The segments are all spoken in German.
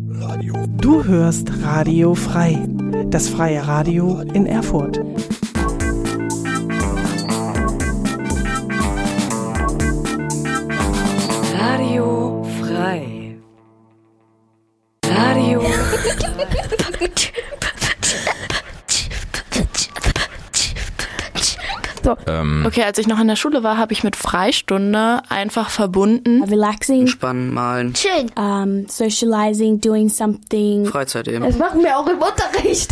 Du hörst Radio Frei, das freie Radio in Erfurt. Radio Frei. Radio So. Okay, als ich noch in der Schule war, habe ich mit Freistunde einfach verbunden. Relaxing. Entspannen, malen. Schön. Socializing, doing something. Freizeit eben. Das machen wir auch im Unterricht.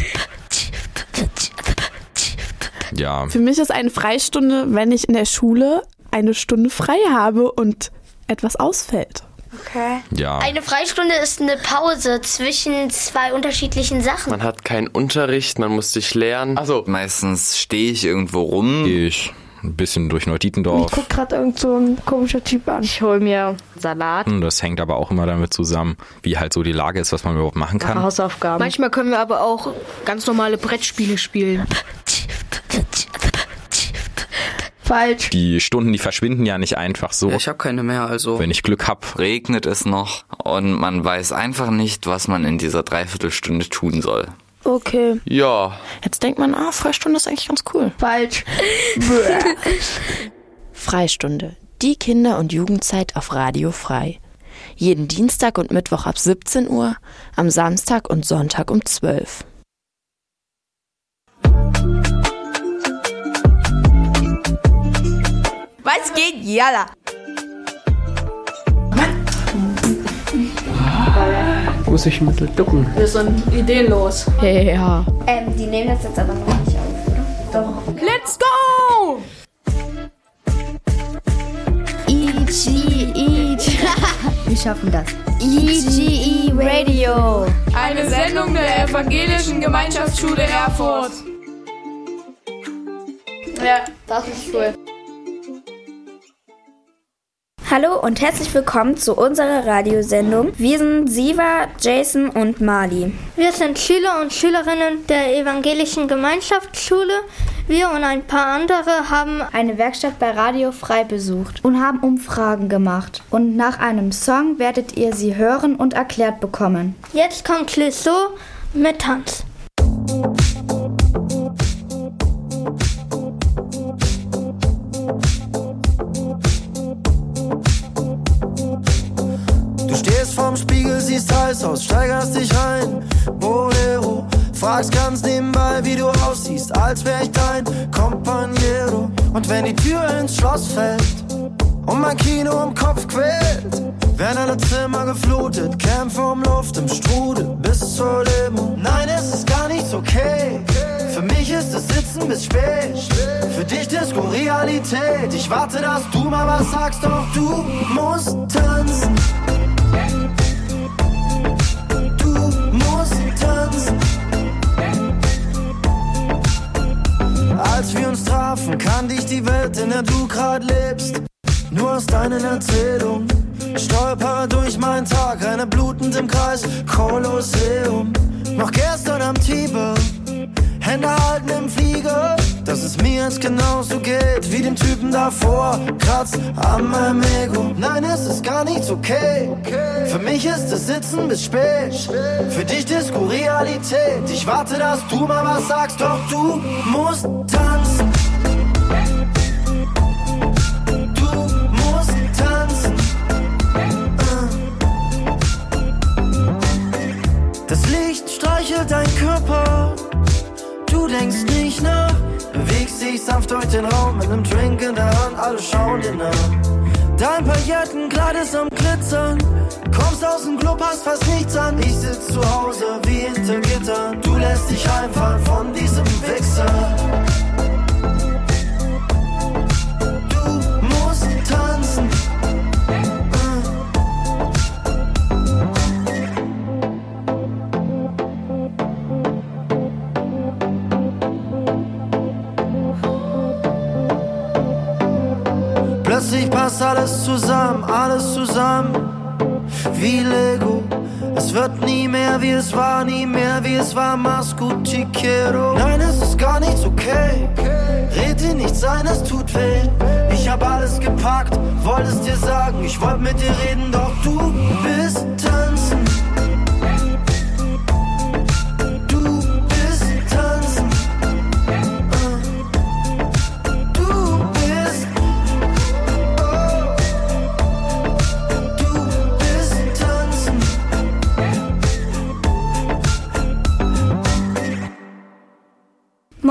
Ja. Für mich ist eine Freistunde, wenn ich in der Schule eine Stunde frei habe und etwas ausfällt. Okay. Ja. Eine Freistunde ist eine Pause zwischen zwei unterschiedlichen Sachen. Man hat keinen Unterricht, man muss sich lernen. Also meistens stehe ich irgendwo rum. Gehe ich ein bisschen durch Neutietendorf. Ich guck gerade irgend so ein komischer Typ an. Ich hole mir Salat. Das hängt aber auch immer damit zusammen, wie halt so die Lage ist, was man überhaupt machen kann. Hausaufgaben. Manchmal können wir aber auch ganz normale Brettspiele spielen. Falsch. Die Stunden, die verschwinden ja nicht einfach so. Ja, ich habe keine mehr, also wenn ich Glück hab. Regnet es noch und man weiß einfach nicht, was man in dieser Dreiviertelstunde tun soll. Okay. ja, Jetzt denkt man, Freistunde ist eigentlich ganz cool. Falsch. Freistunde, die Kinder- und Jugendzeit auf Radio Frei. Jeden Dienstag und Mittwoch ab 17 Uhr, am Samstag und Sonntag um 12. Was geht? Jalla. Muss ich ein bisschen ducken. Wir sind ideenlos. Ja. Die nehmen das jetzt aber noch nicht auf, oder? Doch. Let's go! Wir schaffen das. EGE Radio. Eine Sendung der Evangelischen Gemeinschaftsschule Erfurt. Ja, das ist cool. Hallo und herzlich willkommen zu unserer Radiosendung. Wir sind Siva, Jason und Mali. Wir sind Schüler und Schülerinnen der Evangelischen Gemeinschaftsschule. Wir und ein paar andere haben Eine Werkstatt bei Radio Frei besucht und haben Umfragen gemacht. Und nach einem Song werdet ihr sie hören und erklärt bekommen. Jetzt kommt Clouseau mit Tanz. Du stehst vorm Spiegel, siehst heiß aus, steigerst dich rein, Bolero. Fragst ganz nebenbei, wie du aussiehst, als wär ich dein Companiero. Und wenn die Tür ins Schloss fällt und mein Kino im Kopf quält, werden alle Zimmer geflutet, Kämpfe um Luft im Strudel bis zur Dämmerung. Nein, es ist gar nichts okay. Für mich ist es Sitzen bis spät. Für dich Disco Realität. Ich warte, dass du mal was sagst, doch du musst tanzen. Du musst tanzen. Als wir uns trafen, kannte ich die Welt, in der du grad lebst. Nur aus deinen Erzählungen. Stolper durch meinen Tag, renne blutend im Kreis, Kolosseum. Noch gestern am Tiber, Hände halten im Flieger. Dass es mir jetzt genauso geht wie dem Typen davor, kratzt an meinem Ego. Nein, es ist gar nichts okay. Für mich ist es Sitzen bis spät. Für dich Disco Realität. Ich warte, dass du mal was sagst, doch du musst tanzen. Das Licht streichelt dein Körper, du denkst nicht nach, bewegst dich sanft durch den Raum mit einem Drink in der Hand, alle schauen dir nach. Dein Paillettenkleid ist am Glitzern, kommst aus dem Club, hast fast nichts an. Ich sitz zu Hause wie hinter Gittern, du lässt dich einfallen von diesem Wichser. Du musst tanzen. Plötzlich passt alles zusammen, wie Lego. Es wird nie mehr wie es war, nie mehr wie es war, mach's gut, Chiquero. Nein, es ist gar nichts okay, red dir nichts ein, es tut weh. Ich hab alles gepackt, wollte es dir sagen, ich wollte mit dir reden, doch du bist tanzen.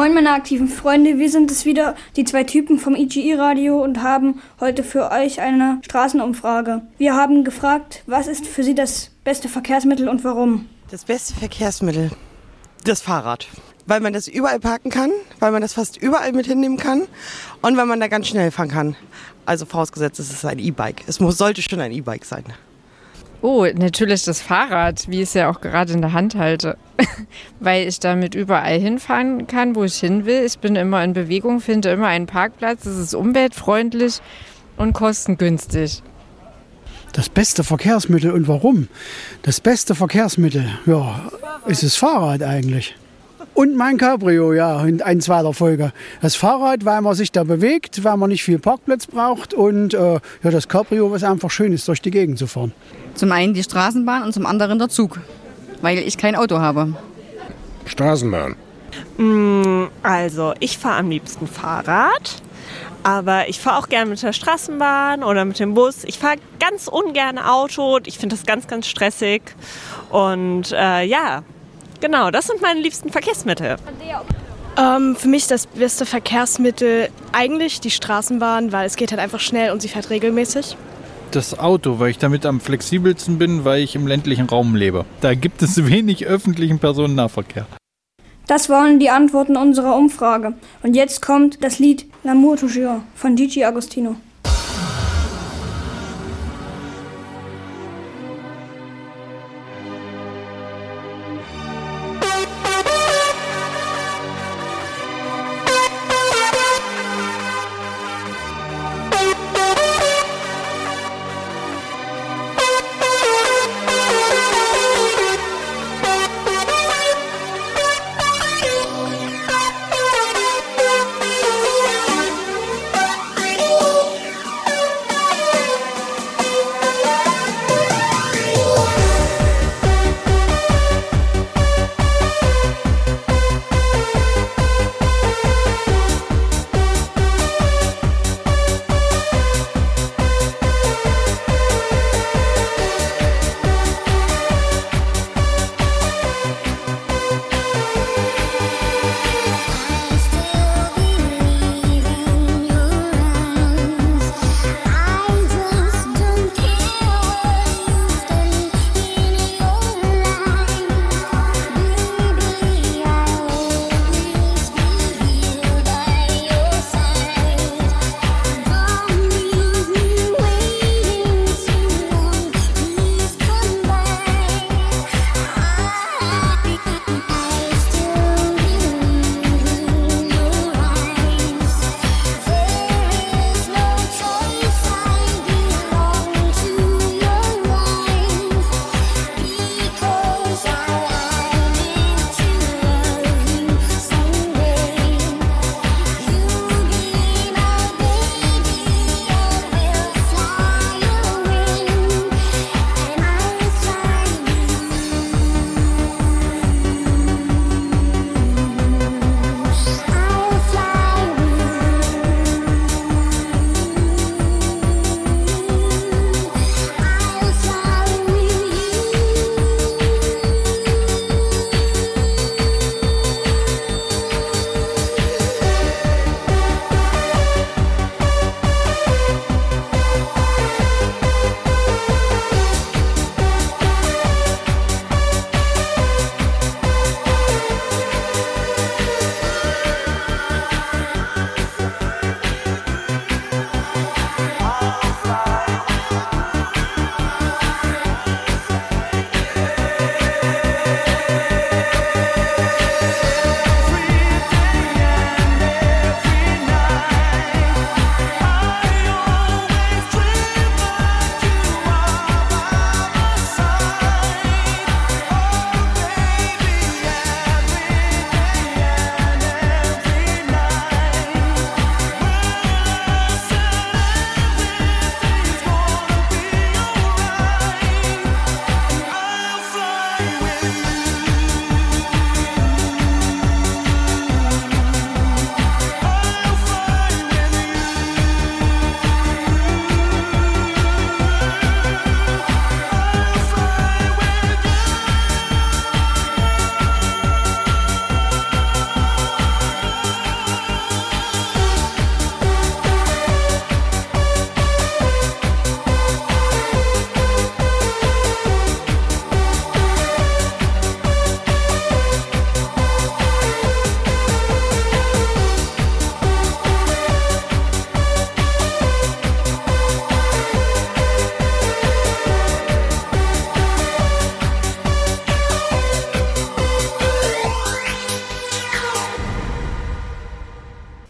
Moin meine aktiven Freunde, wir sind es wieder, die 2 Typen vom IGI-Radio und haben heute für euch eine Straßenumfrage. Wir haben gefragt, was ist für Sie das beste Verkehrsmittel und warum? Das beste Verkehrsmittel, das Fahrrad. Weil man das überall parken kann, weil man das fast überall mit hinnehmen kann und weil man da ganz schnell fahren kann. Also vorausgesetzt, es ist ein E-Bike. Sollte schon ein E-Bike sein. Oh, natürlich das Fahrrad, wie ich es ja auch gerade in der Hand halte. Weil ich damit überall hinfahren kann, wo ich hin will. Ich bin immer in Bewegung, finde immer einen Parkplatz. Es ist umweltfreundlich und kostengünstig. Das beste Verkehrsmittel und warum? Das beste Verkehrsmittel, ja, ist das Fahrrad eigentlich. Und mein Cabrio, ja, in ein zweiter Folge. Das Fahrrad, weil man sich da bewegt, weil man nicht viel Parkplatz braucht und ja, das Cabrio, was einfach schön ist, durch die Gegend zu fahren. Zum einen die Straßenbahn und zum anderen der Zug, weil ich kein Auto habe. Straßenbahn. Also, ich fahre am liebsten Fahrrad, aber ich fahre auch gerne mit der Straßenbahn oder mit dem Bus. Ich fahre ganz ungern Auto, ich finde das ganz, ganz stressig und ja. Genau, das sind meine liebsten Verkehrsmittel. Für mich das beste Verkehrsmittel eigentlich die Straßenbahn, weil es geht halt einfach schnell und sie fährt regelmäßig. Das Auto, weil ich damit am flexibelsten bin, weil ich im ländlichen Raum lebe. Da gibt es wenig öffentlichen Personennahverkehr. Das waren die Antworten unserer Umfrage. Und jetzt kommt das Lied L'amour toujours von Gigi Agostino.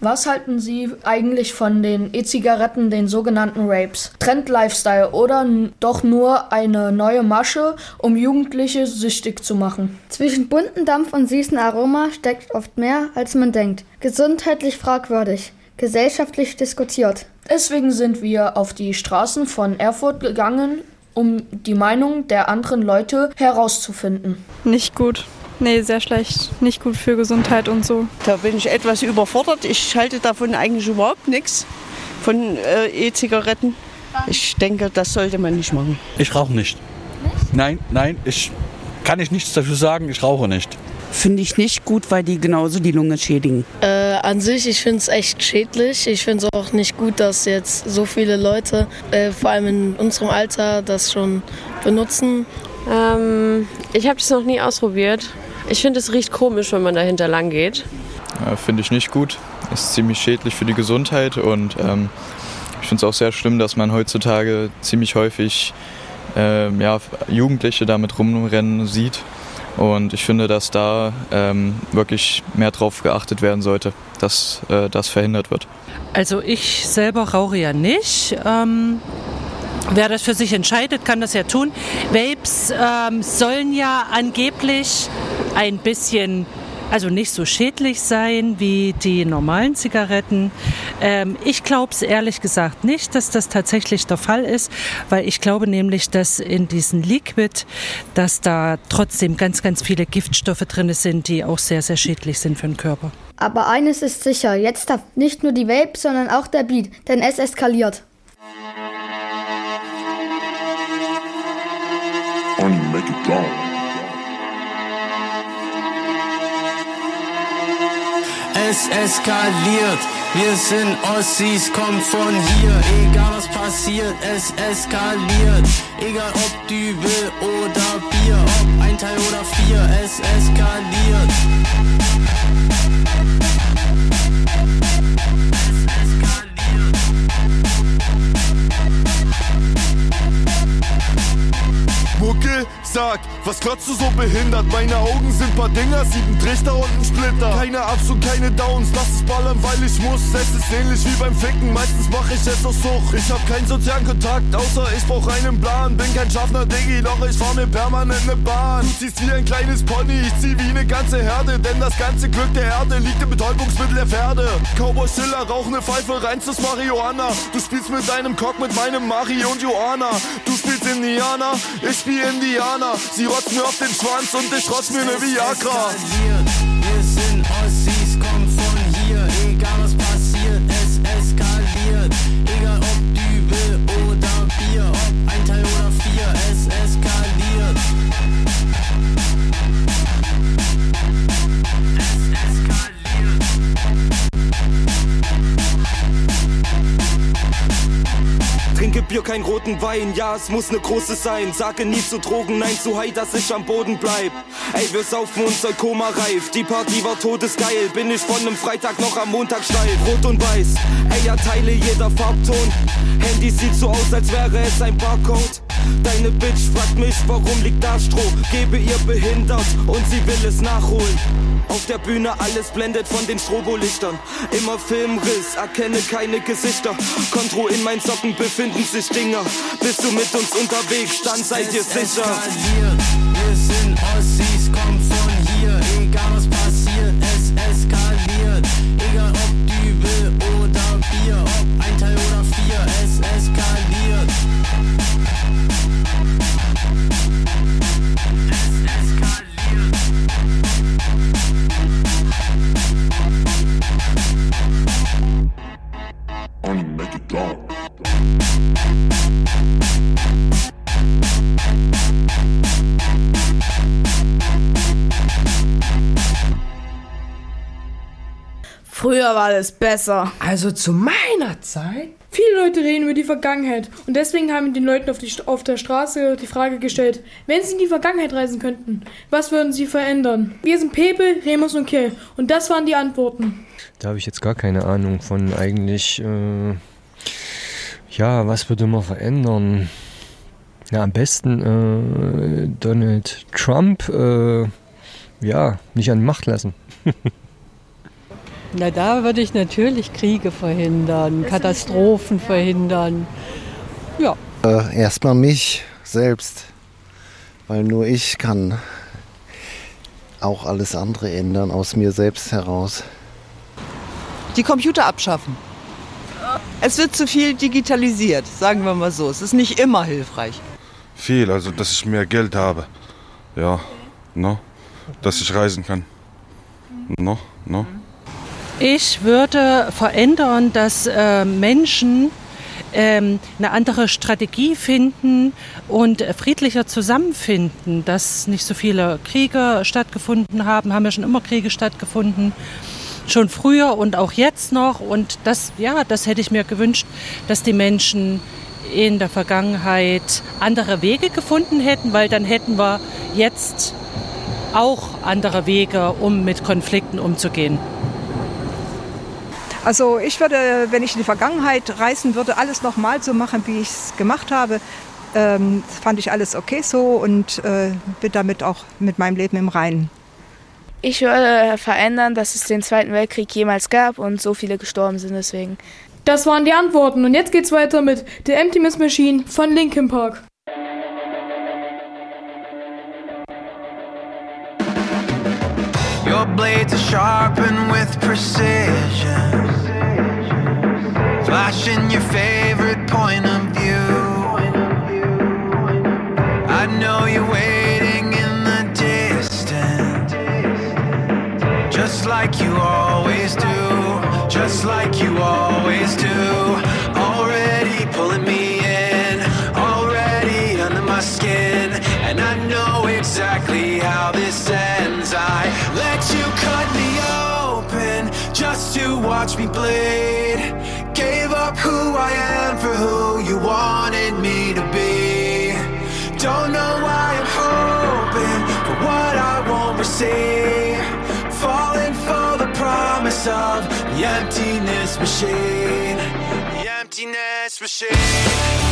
Was halten Sie eigentlich von den E-Zigaretten, den sogenannten Vapes? Trend-Lifestyle oder doch nur eine neue Masche, um Jugendliche süchtig zu machen? Zwischen bunten Dampf und süßen Aroma steckt oft mehr, als man denkt. Gesundheitlich fragwürdig, gesellschaftlich diskutiert. Deswegen sind wir auf die Straßen von Erfurt gegangen, um die Meinung der anderen Leute herauszufinden. Nicht gut. Nee, sehr schlecht. Nicht gut für Gesundheit und so. Da bin ich etwas überfordert. Ich halte davon eigentlich überhaupt nichts, von E-Zigaretten. Ich denke, das sollte man nicht machen. Ich rauche nicht. Nein, kann ich nichts dafür sagen, ich rauche nicht. Finde ich nicht gut, weil die genauso die Lunge schädigen. An sich, ich finde es echt schädlich. Ich finde es auch nicht gut, dass jetzt so viele Leute, vor allem in unserem Alter, das schon benutzen. Ich habe das noch nie ausprobiert. Ich finde, es riecht komisch, wenn man dahinter lang geht. Finde ich nicht gut. Ist ziemlich schädlich für die Gesundheit und ich finde es auch sehr schlimm, dass man heutzutage ziemlich häufig Jugendliche damit rumrennen sieht. Und ich finde, dass da wirklich mehr drauf geachtet werden sollte, dass das verhindert wird. Also ich selber rauche ja nicht. Wer das für sich entscheidet, kann das ja tun. Vapes sollen ja angeblich ein bisschen, also nicht so schädlich sein wie die normalen Zigaretten. Ich glaube es ehrlich gesagt nicht, dass das tatsächlich der Fall ist, weil ich glaube nämlich, dass in diesen Liquid, dass da trotzdem ganz, ganz viele Giftstoffe drin sind, die auch sehr, sehr schädlich sind für den Körper. Aber eines ist sicher, jetzt darf nicht nur die Vape, sondern auch der Beat, denn es eskaliert. Make it go. Es eskaliert, wir sind Ossis, kommt von hier. Egal was passiert, es eskaliert. Egal ob Dübel oder Bier, ob ein Teil oder 4, es eskaliert. Mucke, sag, was glotzt du so behindert? Meine Augen sind paar Dinger, 7 Trichter und ein Splitter. Keine Ups und keine Downs, lass es ballern, weil ich muss. Es ist ähnlich wie beim Ficken, meistens mach ich es aus Sucht. Ich hab keinen sozialen Kontakt, außer ich brauch einen Plan. Bin kein Schaffner Diggi, doch ich fahr mir permanent ne Bahn. Du ziehst wie ein kleines Pony, ich zieh wie ne ganze Herde. Denn das ganze Glück der Erde liegt im Betäubungsmittel der Pferde. Cowboy Schiller, rauch ne Pfeife, reinstes Marihuana. Du spielst mit deinem Cock, mit meinem Mari und Joanna. Du spielst Indianer, ich spiel Indianer. Sie rotzen mir auf den Schwanz und ich rotz mir ne Viagra. Wir sind Ossis, kommt von hier. Egal was passiert, es eskaliert. Egal ob Dübel oder Bier, ob ein Teil oder 4, es eskaliert. Es eskaliert. Trinke Bier, kein roten Wein, ja, es muss ne große sein. Sage nie zu Drogen, nein zu High, dass ich am Boden bleib. Ey, wir saufen uns Koma reif, die Party war todesgeil. Bin ich von nem Freitag noch am Montag steif. Rot und weiß, ey, ja, Teile jeder Farbton. Handy sieht so aus, als wäre es ein Barcode. Deine Bitch fragt mich, warum liegt da Stroh? Gebe ihr behindert und sie will es nachholen. Auf der Bühne alles blendet von den Strobolichtern. Immer Filmriss, erkenne keine Gesichter. Kontro in meinen Socken befinden sich Dinger. Bist du mit uns unterwegs, dann seid ihr sicher. Wir sind Ossis, kommt von hier. Egal was passiert, es eskaliert. Egal ob Dübel oder Bier, ob ein Teil oder 4, es eskaliert. Es eskaliert. Only make it go. Früher war alles besser. Also zu meiner Zeit? Viele Leute reden über die Vergangenheit und deswegen haben wir den Leuten auf der Straße die Frage gestellt, wenn sie in die Vergangenheit reisen könnten, was würden sie verändern? Wir sind Pepe, Remus und Kill und das waren die Antworten. Da habe ich jetzt gar keine Ahnung von eigentlich, was würde man verändern? Ja, am besten Donald Trump, nicht an die Macht lassen. Na, da würde ich natürlich Kriege verhindern, Katastrophen verhindern. Ja. Erstmal mich selbst, weil nur ich kann auch alles andere ändern aus mir selbst heraus. Die Computer abschaffen. Es wird zu viel digitalisiert, sagen wir mal so. Es ist nicht immer hilfreich. Viel, also dass ich mehr Geld habe. Ja, no. Dass ich reisen kann. No. Ich würde verändern, dass Menschen eine andere Strategie finden und friedlicher zusammenfinden, dass nicht so viele Kriege stattgefunden haben ja schon immer Kriege stattgefunden, schon früher und auch jetzt noch. Und das hätte ich mir gewünscht, dass die Menschen in der Vergangenheit andere Wege gefunden hätten, weil dann hätten wir jetzt auch andere Wege, um mit Konflikten umzugehen. Also ich würde, wenn ich in die Vergangenheit reisen würde, alles nochmal so machen, wie ich es gemacht habe. Fand ich alles okay so und bin damit auch mit meinem Leben im Reinen. Ich würde verändern, dass es den Zweiten Weltkrieg jemals gab und so viele gestorben sind deswegen. Das waren die Antworten und jetzt geht's weiter mit The Emptiness Machine von Linkin Park. Your blades are sharpened with precision, flashing your favorite point of view. I know you're waiting in the distance, just like you always do, just like you always do. Already pulling me in, already under my skin, and I know exactly how this ends. I let you cut me open just to watch me bleed. Gave up who I am for who you wanted me to be. Don't know why I'm hoping for what I won't receive. Falling for the promise of the emptiness machine. The emptiness machine.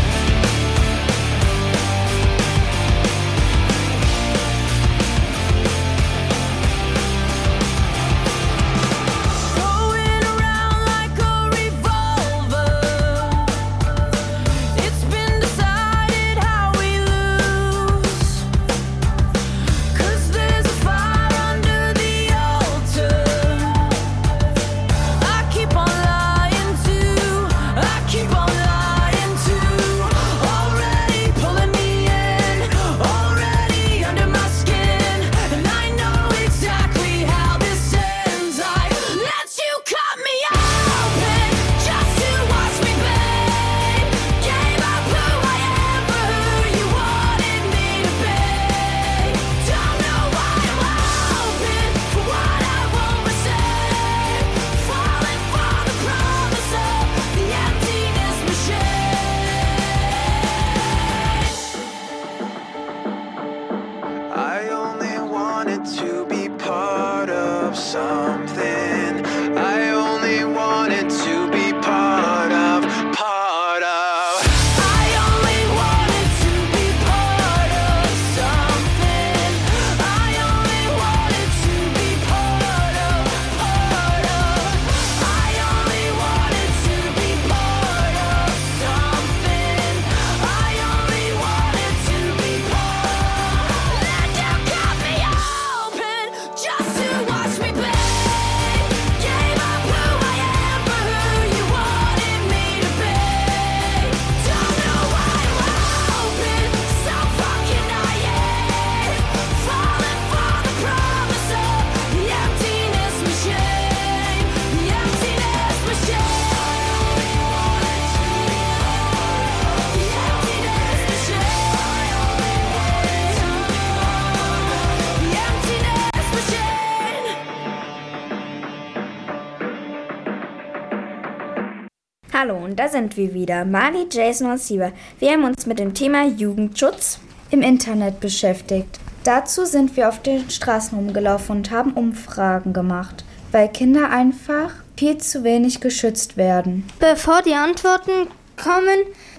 Hallo, und da sind wir wieder, Mali, Jason und Siva. Wir haben uns mit dem Thema Jugendschutz im Internet beschäftigt. Dazu sind wir auf den Straßen rumgelaufen und haben Umfragen gemacht, weil Kinder einfach viel zu wenig geschützt werden. Bevor die Antworten kommen,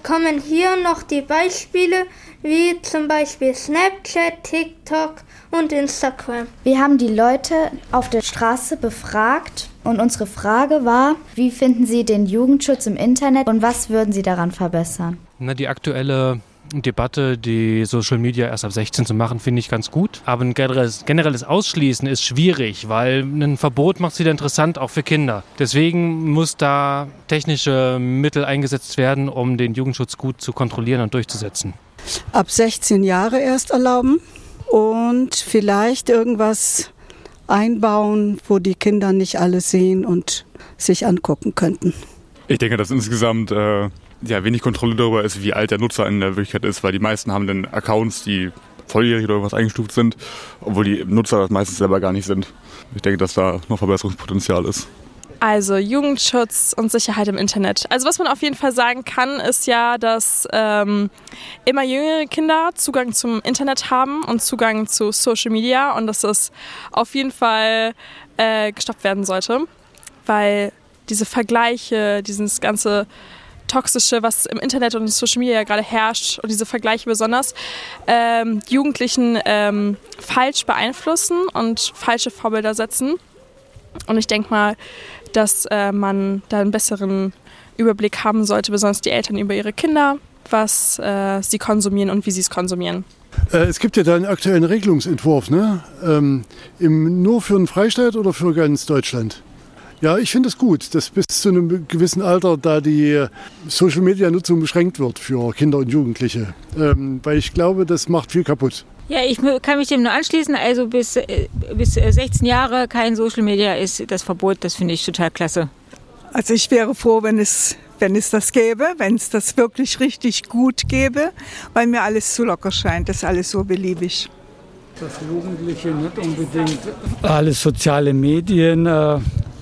kommen hier noch die Beispiele, wie zum Beispiel Snapchat, TikTok und Instagram. Wir haben die Leute auf der Straße befragt und unsere Frage war, wie finden Sie den Jugendschutz im Internet und was würden Sie daran verbessern? Na, die aktuelle Debatte, die Social Media erst ab 16 zu machen, finde ich ganz gut. Aber ein generelles Ausschließen ist schwierig, weil ein Verbot macht es wieder interessant, auch für Kinder. Deswegen muss da technische Mittel eingesetzt werden, um den Jugendschutz gut zu kontrollieren und durchzusetzen. Ab 16 Jahre erst erlauben und vielleicht irgendwas einbauen, wo die Kinder nicht alles sehen und sich angucken könnten. Ich denke, dass insgesamt wenig Kontrolle darüber ist, wie alt der Nutzer in der Wirklichkeit ist, weil die meisten haben dann Accounts, die volljährig oder irgendwas eingestuft sind, obwohl die Nutzer das meistens selber gar nicht sind. Ich denke, dass da noch Verbesserungspotenzial ist. Also Jugendschutz und Sicherheit im Internet. Also was man auf jeden Fall sagen kann, ist ja, dass immer jüngere Kinder Zugang zum Internet haben und Zugang zu Social Media und dass das auf jeden Fall gestoppt werden sollte, weil diese Vergleiche, dieses ganze Toxische, was im Internet und in Social Media gerade herrscht und diese Vergleiche besonders, Jugendlichen falsch beeinflussen und falsche Vorbilder setzen. Und ich denke mal, dass man da einen besseren Überblick haben sollte, besonders die Eltern über ihre Kinder, was sie konsumieren und wie sie es konsumieren. Es gibt ja da einen aktuellen Regelungsentwurf, ne? Nur für einen Freistaat oder für ganz Deutschland? Ja, ich finde es gut, dass bis zu einem gewissen Alter da die Social-Media-Nutzung beschränkt wird für Kinder und Jugendliche. Weil ich glaube, das macht viel kaputt. Ja, ich kann mich dem nur anschließen. Also bis 16 Jahre kein Social Media ist das Verbot. Das finde ich total klasse. Also ich wäre froh, wenn es das gäbe, wenn es das wirklich richtig gut gäbe, weil mir alles zu locker scheint. Das ist alles so beliebig. Dass Jugendliche nicht unbedingt alle soziale Medien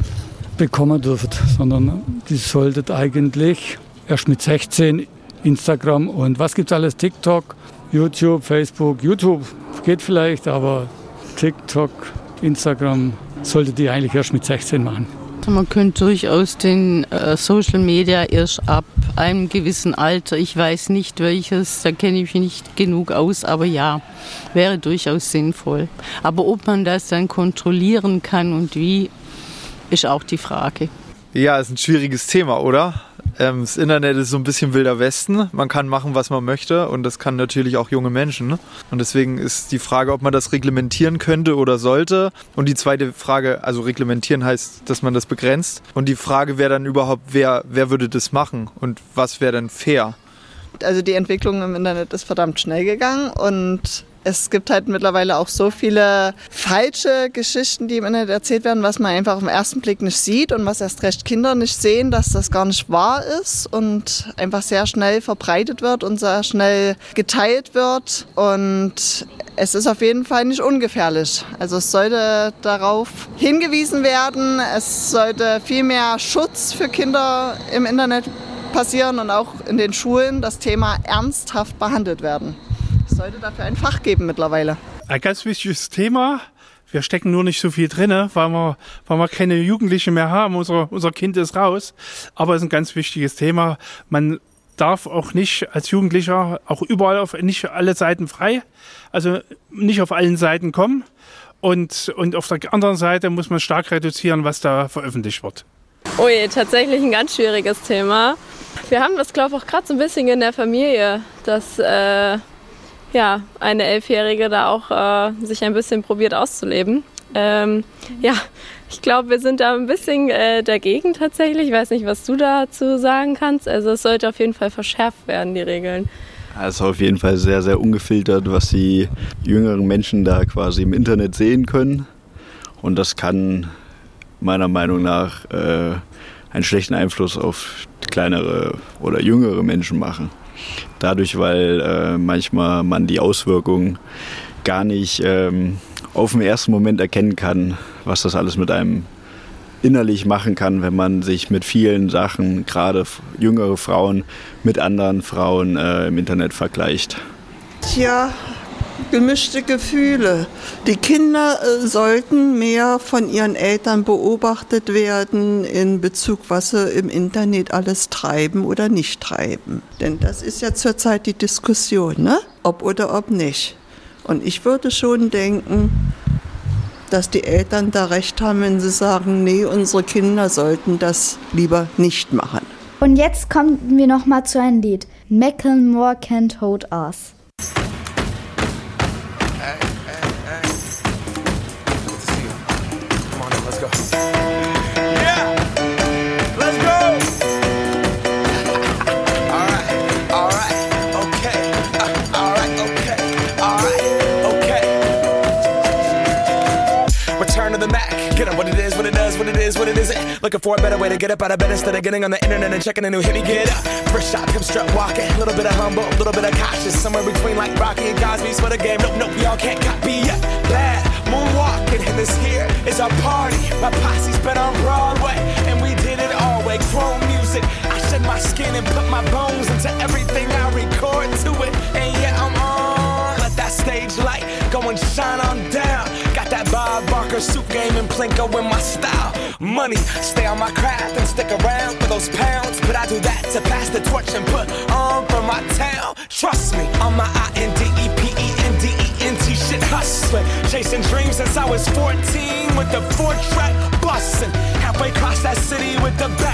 bekommen dürfen, sondern die sollten eigentlich erst mit 16 Instagram und was gibt's alles, TikTok, YouTube, Facebook, YouTube geht vielleicht, aber TikTok, Instagram sollte die eigentlich erst mit 16 machen. Man könnte durchaus den Social Media erst ab einem gewissen Alter, ich weiß nicht welches, da kenne ich mich nicht genug aus, aber ja, wäre durchaus sinnvoll. Aber ob man das dann kontrollieren kann und wie, ist auch die Frage. Ja, ist ein schwieriges Thema, oder? Das Internet ist so ein bisschen Wilder Westen. Man kann machen, was man möchte und das kann natürlich auch junge Menschen. Und deswegen ist die Frage, ob man das reglementieren könnte oder sollte. Und die zweite Frage, also reglementieren heißt, dass man das begrenzt. Und die Frage wäre dann überhaupt, wer würde das machen und was wäre dann fair? Also die Entwicklung im Internet ist verdammt schnell gegangen und es gibt halt mittlerweile auch so viele falsche Geschichten, die im Internet erzählt werden, was man einfach auf den ersten Blick nicht sieht und was erst recht Kinder nicht sehen, dass das gar nicht wahr ist und einfach sehr schnell verbreitet wird und sehr schnell geteilt wird. Und es ist auf jeden Fall nicht ungefährlich. Also es sollte darauf hingewiesen werden, es sollte viel mehr Schutz für Kinder im Internet passieren und auch in den Schulen das Thema ernsthaft behandelt werden. Es sollte dafür ein Fach geben mittlerweile. Ein ganz wichtiges Thema. Wir stecken nur nicht so viel drin, weil wir keine Jugendlichen mehr haben. Unser Kind ist raus. Aber es ist ein ganz wichtiges Thema. Man darf auch nicht als Jugendlicher auch überall nicht alle Seiten frei, also nicht auf allen Seiten kommen. Und auf der anderen Seite muss man stark reduzieren, was da veröffentlicht wird. Ui, tatsächlich ein ganz schwieriges Thema. Wir haben das, glaube ich, auch gerade so ein bisschen in der Familie, dass eine 11-Jährige da auch sich ein bisschen probiert auszuleben. Ich glaube, wir sind da ein bisschen dagegen tatsächlich. Ich weiß nicht, was du dazu sagen kannst. Also es sollte auf jeden Fall verschärft werden, die Regeln. Es ist auf jeden Fall sehr, sehr ungefiltert, was die jüngeren Menschen da quasi im Internet sehen können. Und das kann meiner Meinung nach einen schlechten Einfluss auf kleinere oder jüngere Menschen machen. Dadurch, weil manchmal man die Auswirkungen gar nicht auf den ersten Moment erkennen kann, was das alles mit einem innerlich machen kann, wenn man sich mit vielen Sachen, gerade jüngere Frauen, mit anderen Frauen im Internet vergleicht. Tja, gemischte Gefühle. Die Kinder sollten mehr von ihren Eltern beobachtet werden in Bezug, was sie im Internet alles treiben oder nicht treiben. Denn das ist ja zurzeit die Diskussion, ne? Ob oder ob nicht. Und ich würde schon denken, dass die Eltern da recht haben, wenn sie sagen, nee, unsere Kinder sollten das lieber nicht machen. Und jetzt kommen wir noch mal zu einem Lied. Macklemore Can't Hold Us. What it isn't. Looking for a better way to get up out of bed instead of getting on the internet and checking a new hit. Me get up, first shot, come strut walking. A little bit of humble, a little bit of cautious. Somewhere between like Rocky and Cosby's for the game. Nope, y'all can't copy yet. Bad moonwalking, and this here is our party. My posse's been on Broadway, and we did it all way. Chrome music, I shed my skin and put my bones into everything I record to it. And yeah, I'm on. Let that stage light go and shine on down. Got that Bob Barker suit game and Plinko in my style. Money, stay on my craft and stick around for those pounds. But I do that to pass the torch and put on for my town. Trust me, on my INDEPENDENT shit hustling. Chasing dreams since I was 14 with the 4-track bustin'. Halfway across that city with the back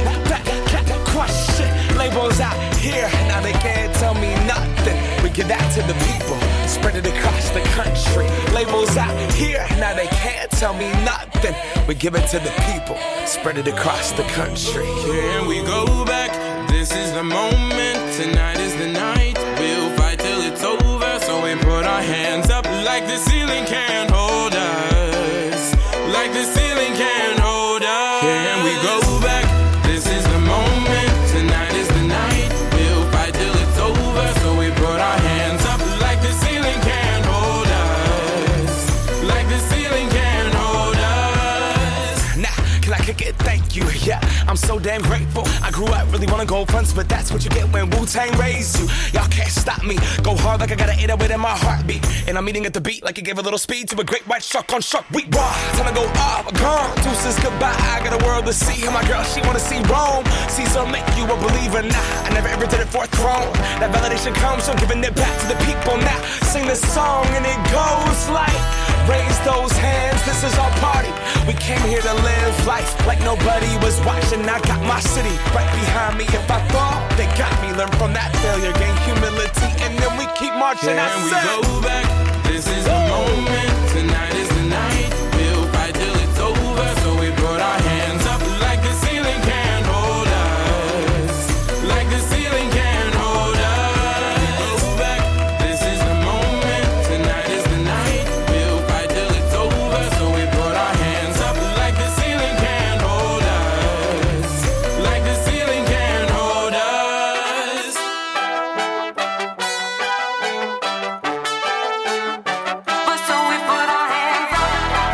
crush shit. Labels out here, now they can't tell me nothing. We give that to the people, spread it across the country. Labels out here, now they can't tell me nothing. We give it to the people, spread it across the country. Can we go back? This is the moment, tonight is the night. We'll fight till it's over, so we put our hands up like the ceiling can't hold us. Like the ceiling can't hold us. Can we go back? This is the moment, tonight is the night. We'll fight till it's over, so we put our hands up like the ceiling can't hold us. Like the ceiling can't hold us. Nah, can I kick it? Thank you, yeah. I'm so damn grateful. I grew up really wanna go fronts, but that's what you get when Wu-Tang raised you. Y'all can't stop me. Go hard like I got an 808 in my heartbeat. And I'm eating at the beat like it gave a little speed to a great white shark on Shark Week. Raw, time to go off, gone. Deuces goodbye, I got a world to see. And my girl, she wanna see Rome. Caesar make you a believer, nah. I never ever did it for a throne. That validation comes from giving it back to the people now. Sing this song and it goes like, raise those hands, this is our party. We came here to live life like nobody was watching. I got my city right behind me. If I fall, they got me. Learn from that failure, gain humility, and then we keep marching. Can we go back? This is the moment, tonight is the night. We'll fight till it's over, so we put our hands up like the ceiling can't hold us. Like the ceiling can't hold us. Go back, this is the moment, tonight is the night. We'll fight till it's over, so we put our hands up like the ceiling can't hold us. Like the ceiling can't hold us. But so we put our hands up.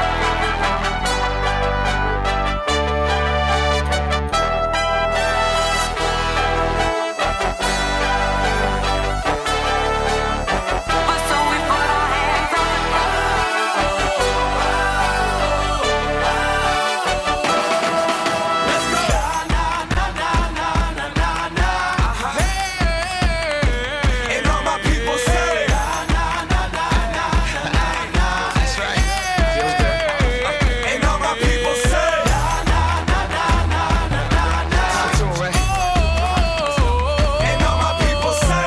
But so we put our hands up. Let's go. And all my people say, that's right. And all my people say, and all my people say,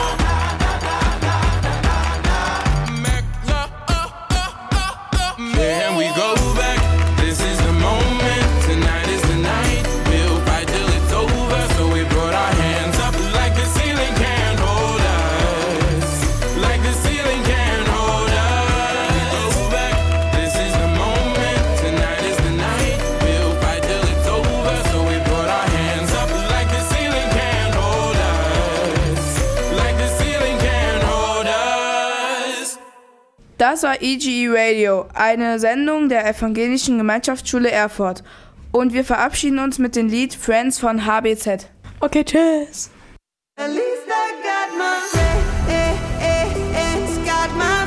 Can we go back? This is the moment, tonight is the night. We'll fight till it's over, so we put our hands up like the ceiling can't hold us. Like the ceiling can't hold us. Go back, this is the moment, tonight is the night. We'll fight till it's over, so we put our hands up like the ceiling can't hold us. Like the ceiling can't hold us. Das war EGE Radio, eine Sendung der Evangelischen Gemeinschaftsschule Erfurt. Und wir verabschieden uns mit dem Lied Friends von HBZ. Okay, tschüss. At least I got my friends, got my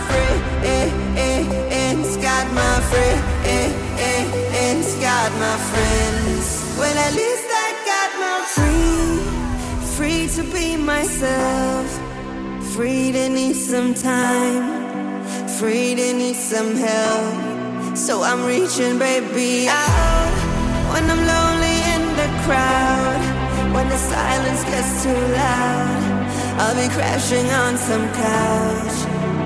myself. Free to need some time, free to need some help. So I'm reaching, baby, out when I'm lonely in the crowd. When the silence gets too loud, I'll be crashing on some couch.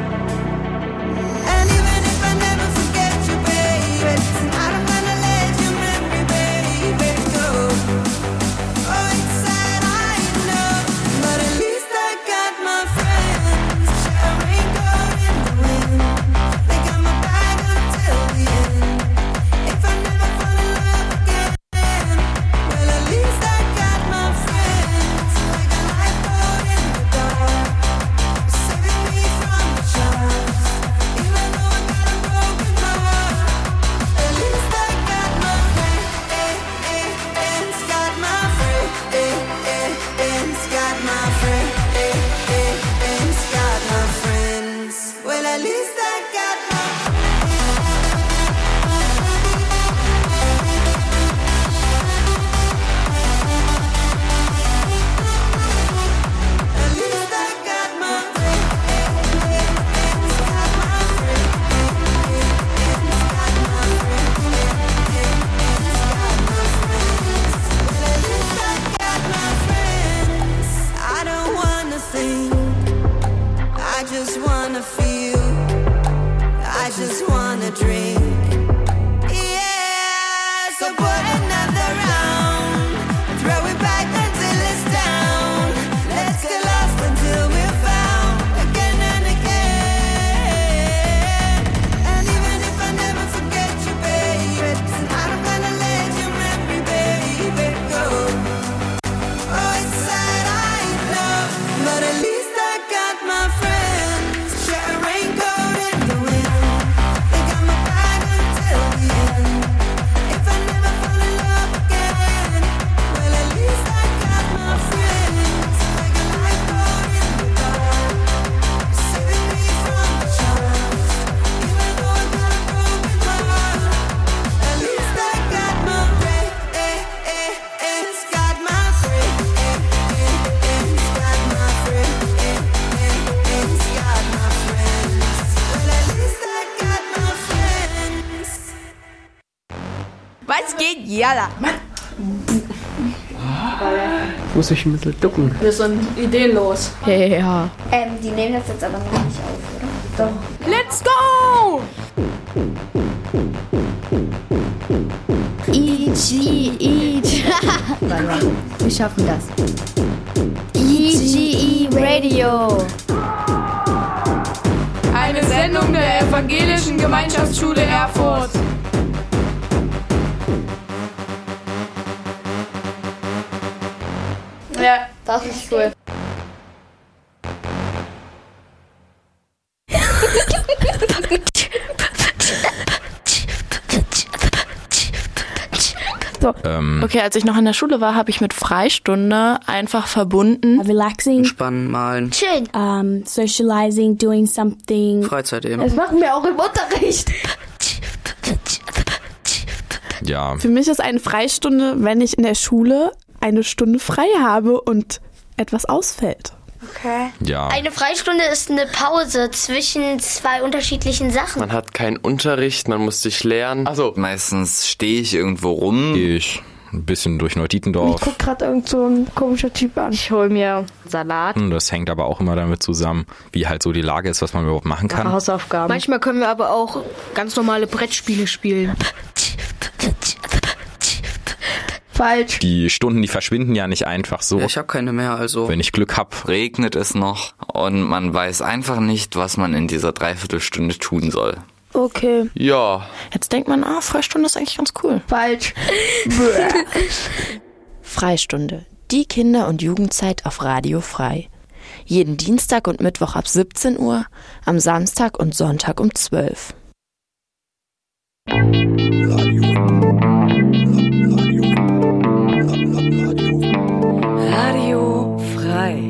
And even if I never forget you, baby, tonight I'm gonna let your memory, baby, go. Oh, it's sad, I know, but at least I got my friends. Share a raincoat in the wind. They got my back until the end. If I never fall in love again, well, at least I got my friends. Like a lifeboat in the dark, saving me from the sharks. Even though I got a broken heart, at least I got my friends. Got my friends. Got my friends. Got my friends. Well, at least I got my At least I got my friends. Got my I don't wanna think, I just wanna feel, I just wanna drink. Yeah, so put another round, throw it back until it's down. Let's get lost until we're found again and again. And even if I never forget you, baby, tonight I'm gonna let your memory, baby, go. Oh, it's sad, I know, but at least I got my friends. Share a raincoat in the wind. They got my back until the end. If I never fall in love again, well, at least I got my friends. Like a lifeboat in the dark, saving me from the sharks. Even though I got a broken heart, at least I got my friends. Got my friends. Got my friends. Got my friends. Well, at least I got my friends. Was geht, Jalla? Mann. Muss ich ein bisschen ducken. Wir sind ideenlos. Ja. Die nehmen das jetzt aber noch nicht auf, oder? Doch. Let's go! Wir schaffen das. EGE Radio. Eine Sendung der Evangelischen Gemeinschaftsschule Erfurt. Ja, das ist cool. So. Okay, als ich noch in der Schule war, habe ich mit Freistunde einfach verbunden. Relaxing. Entspannen, malen. Schön. Socializing, doing something. Freizeit eben. Das machen wir auch im Unterricht. Ja. Für mich ist eine Freistunde, wenn ich in der Schule eine Stunde frei habe und etwas ausfällt. Okay. Ja. Eine Freistunde ist eine Pause zwischen zwei unterschiedlichen Sachen. Man hat keinen Unterricht, man muss sich lernen. Also meistens stehe ich irgendwo rum. Gehe ich ein bisschen durch Neutietendorf. Ich guck gerade irgend so ein komischer Typ an. Ich hol mir Salat. Das hängt aber auch immer damit zusammen, wie halt so die Lage ist, was man überhaupt machen kann. Hausaufgaben. Manchmal können wir aber auch ganz normale Brettspiele spielen. Falsch. Die Stunden, die verschwinden ja nicht einfach so. Ja, ich habe keine mehr, also. Wenn ich Glück habe. Regnet es noch und man weiß einfach nicht, was man in dieser Dreiviertelstunde tun soll. Okay. Ja. Jetzt denkt man, Freistunde ist eigentlich ganz cool. Falsch. Freistunde. Die Kinder- und Jugendzeit auf Radio Frei. Jeden Dienstag und Mittwoch ab 17 Uhr, am Samstag und Sonntag um 12. Radio Frei.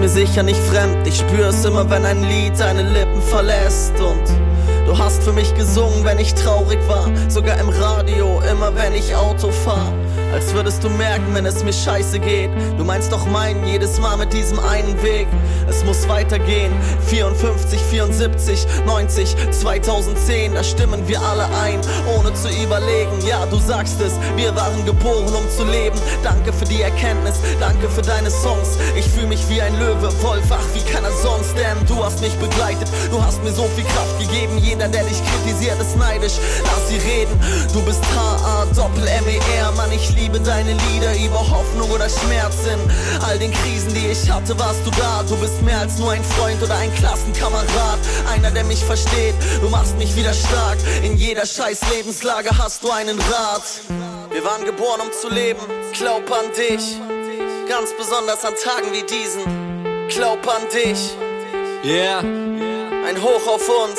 sicher nicht fremd. Ich spür es immer, wenn ein Lied deine Lippen verlässt. Und du hast für mich gesungen, wenn ich traurig war. Sogar im Radio, immer wenn ich Auto fahr. Als würdest du merken, wenn es mir scheiße geht. Du meinst doch meinen, jedes Mal mit diesem einen Weg. Es muss weitergehen, 54, 74, 90, 2010. Da stimmen wir alle ein, ohne zu überlegen. Ja, du sagst es, wir waren geboren, um zu leben. Danke für die Erkenntnis, danke für deine Songs. Ich fühl mich wie ein Löwe, Wolf, ach wie keiner sonst. Denn du hast mich begleitet, du hast mir so viel Kraft gegeben. Jeder, der dich kritisiert, ist neidisch, lass sie reden. Du bist H-A-Doppel-M-E-R, Mann, ich liebe deine Lieder über Hoffnung oder Schmerz. In all den Krisen, die ich hatte, warst du da. Du bist mehr als nur ein Freund oder ein Klassenkamerad. Einer, der mich versteht, du machst mich wieder stark. In jeder scheiß Lebenslage hast du einen Rat. Wir waren geboren, um zu leben, glaub an dich. Ganz besonders an Tagen wie diesen, glaub an dich. Yeah. Ein Hoch auf uns.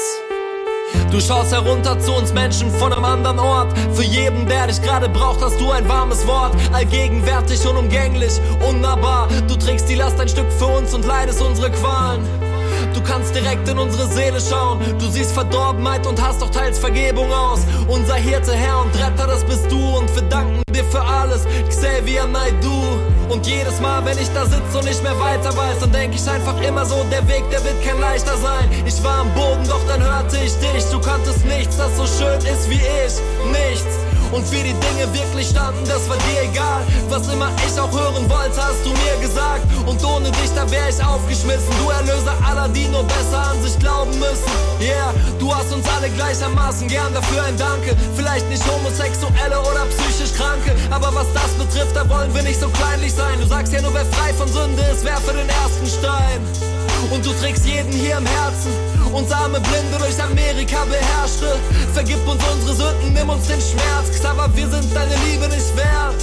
Du schaust herunter zu uns Menschen von einem anderen Ort. Für jeden, der dich gerade braucht, hast du ein warmes Wort. Allgegenwärtig, unumgänglich, unnahbar. Du trägst die Last ein Stück für uns und leidest unsere Qualen. Du kannst direkt in unsere Seele schauen. Du siehst Verdorbenheit und hast auch teils Vergebung aus. Unser Hirte, Herr und Retter, das bist du. Und wir danken dir für alles, Xavier Naidoo. Und jedes Mal, wenn ich da sitze und nicht mehr weiter weiß, dann denk ich einfach immer so, der Weg, der wird kein leichter sein. Ich war am Boden, doch dann hörte ich dich. Du kanntest nichts, das so schön ist wie ich. Nichts. Und wie die Dinge wirklich standen, das war dir egal. Was immer ich auch hören wollte, hast du mir gesagt. Und ohne dich, da wär ich aufgeschmissen. Du Erlöser aller, die nur besser an sich glauben müssen. Yeah, du hast uns alle gleichermaßen gern, dafür ein Danke. Vielleicht nicht Homosexuelle oder psychisch Kranke, aber was das betrifft, da wollen wir nicht so kleinlich sein. Du sagst ja nur, wer frei von Sünde ist, werfe den ersten Stein. Und du trägst jeden hier im Herzen. Uns arme Blinde durch Amerika beherrschte. Vergib uns unsere Sünden, nimm uns den Schmerz. Aber wir sind deine Liebe nicht wert.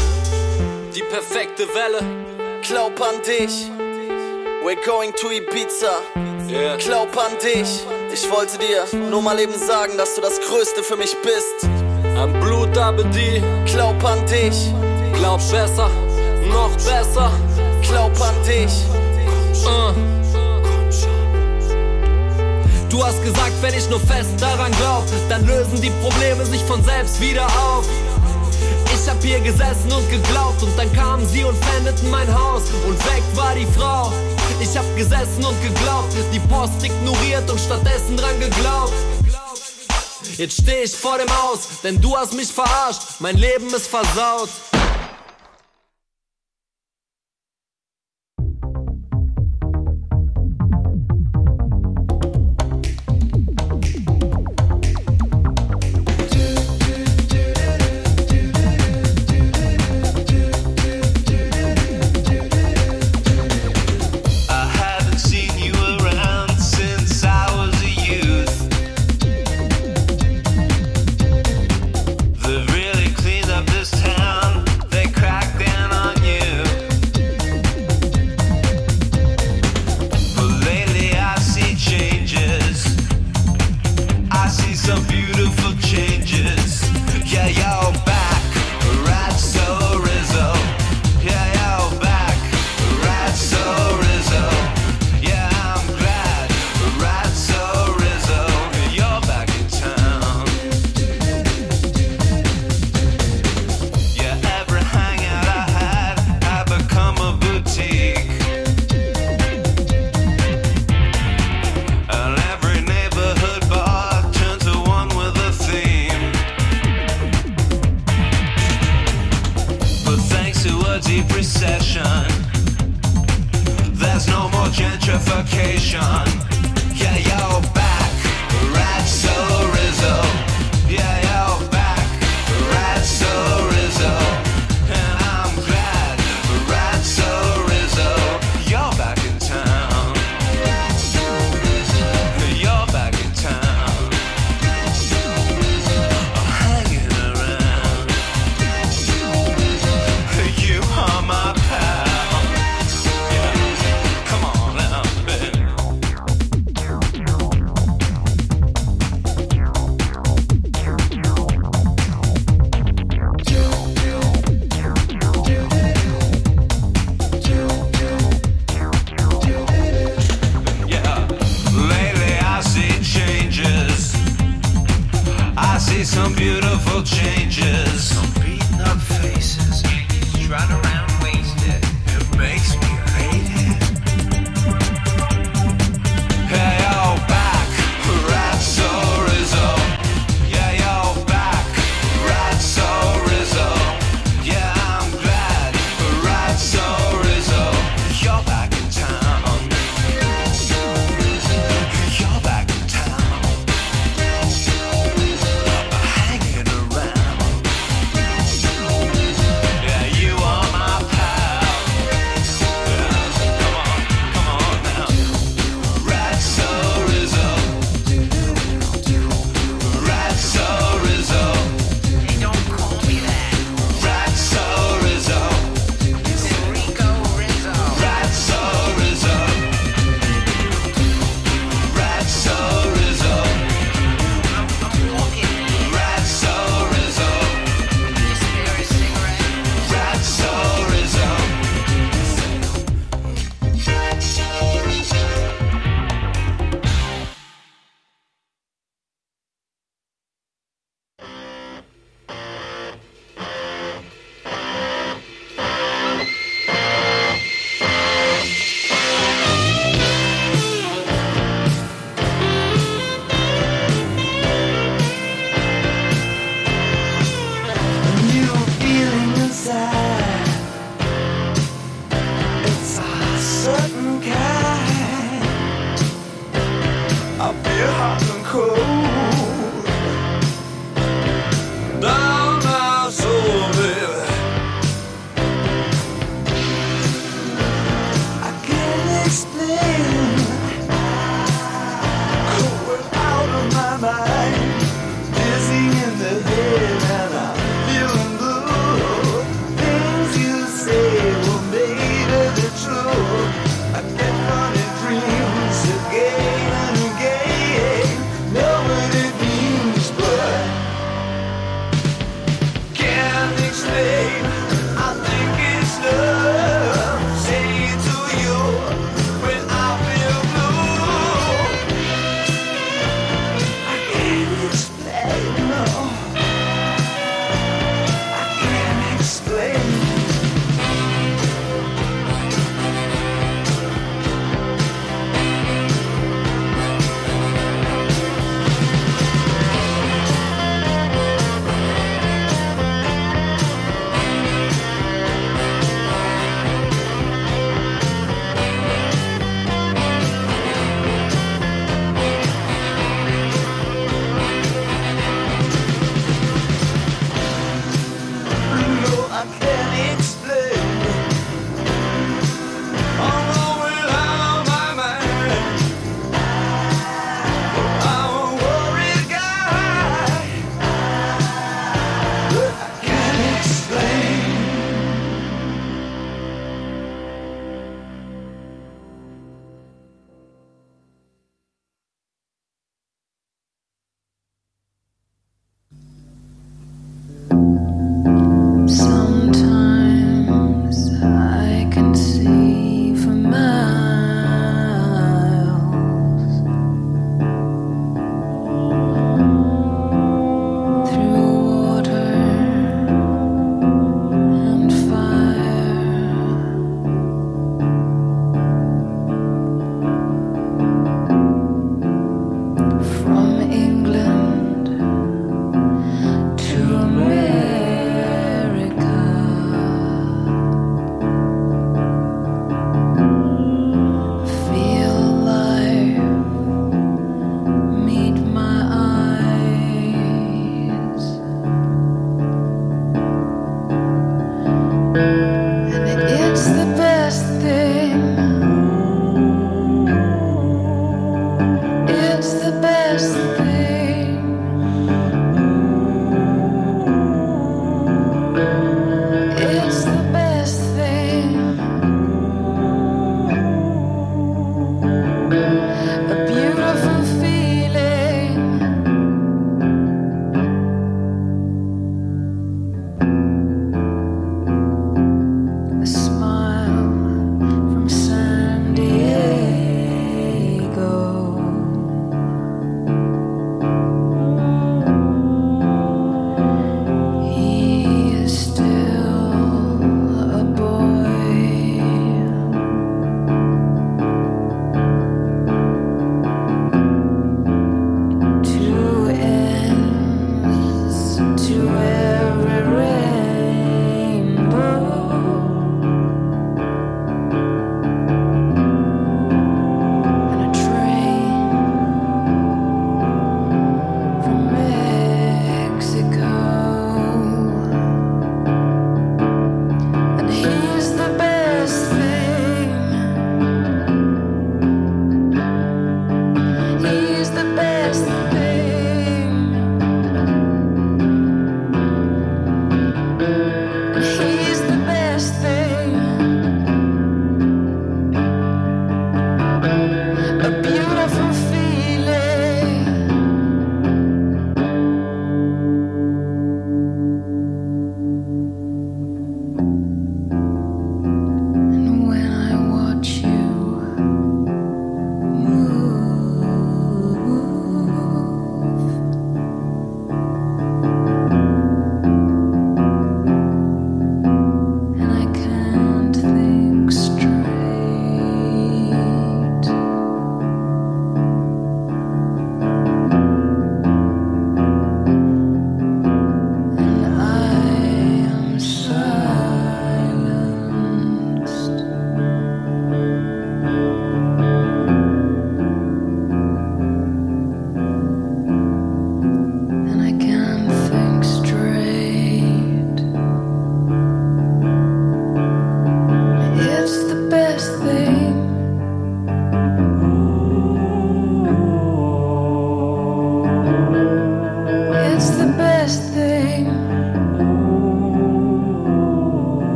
Die perfekte Welle, glaub an dich. We're going to Ibiza, yeah. Glaub an dich. Ich wollte dir nur mal eben sagen, dass du das Größte für mich bist. An Blut Abedi, glaub an dich. Glaub besser, noch besser. Glaub an dich. Du hast gesagt, wenn ich nur fest daran glaub, dann lösen die Probleme sich von selbst wieder auf. Ich hab hier gesessen und geglaubt und dann kamen sie und pfändeten mein Haus und weg war die Frau. Ich hab gesessen und geglaubt, die Post ignoriert und stattdessen dran geglaubt. Jetzt steh ich vor dem Haus, denn du hast mich verarscht, mein Leben ist versaut.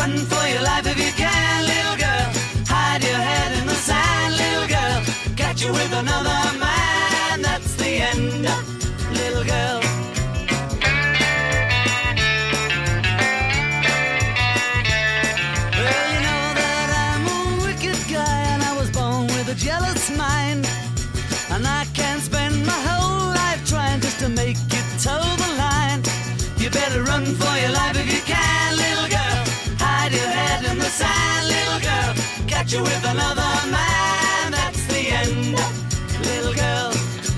run for your life if you can, little girl. Hide your head in the sand, little girl. Catch you with another man, that's the end, little girl. Well, you know that I'm a wicked guy, and I was born with a jealous mind. And I can't spend my whole life trying just to make you toe the line. You better run for your life if you can, little girl. Hide your head in the sand, little girl. Catch you with another man, that's the end, little girl.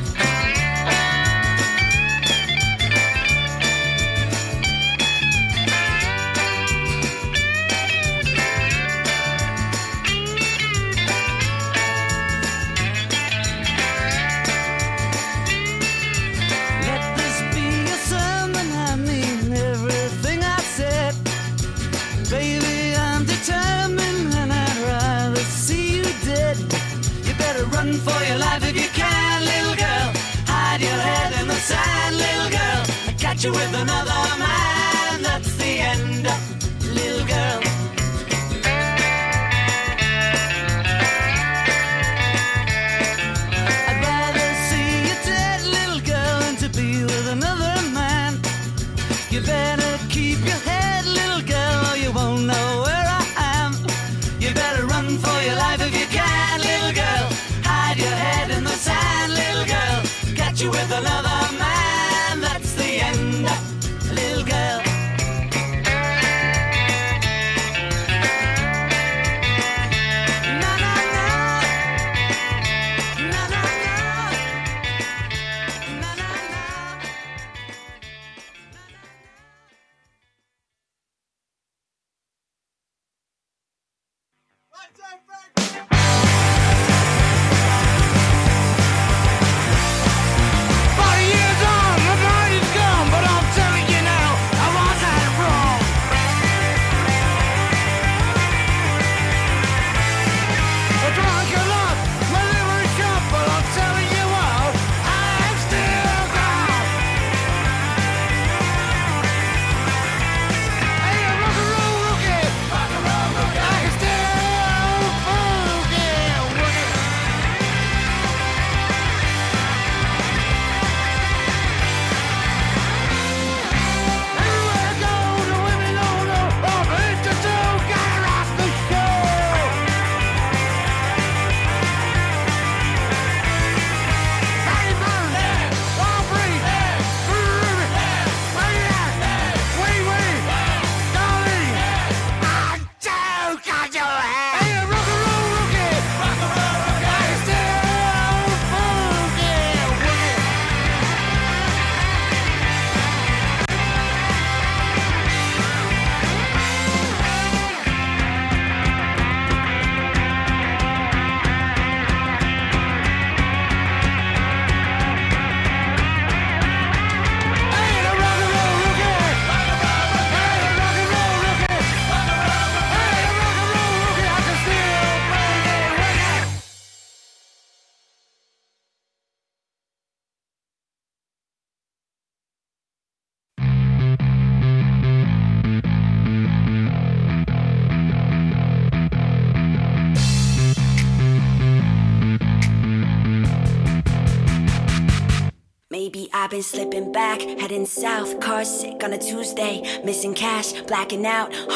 Run for your life if you can, little girl. Hide your head in the sand, little girl. Catch you with another man, that's the end, little girl. I'd rather see you dead, little girl, than to be with another man. You better keep your head, little girl, or you won't know where I am. You better run for your life if you can, little girl. Hide your head in the sand, little girl. Catch you with another man, that's the end, little girl. Na na na, na na na, na na na. Maybe I've been slipping back, heading south, car sick on a Tuesday, missing cash, blacking out,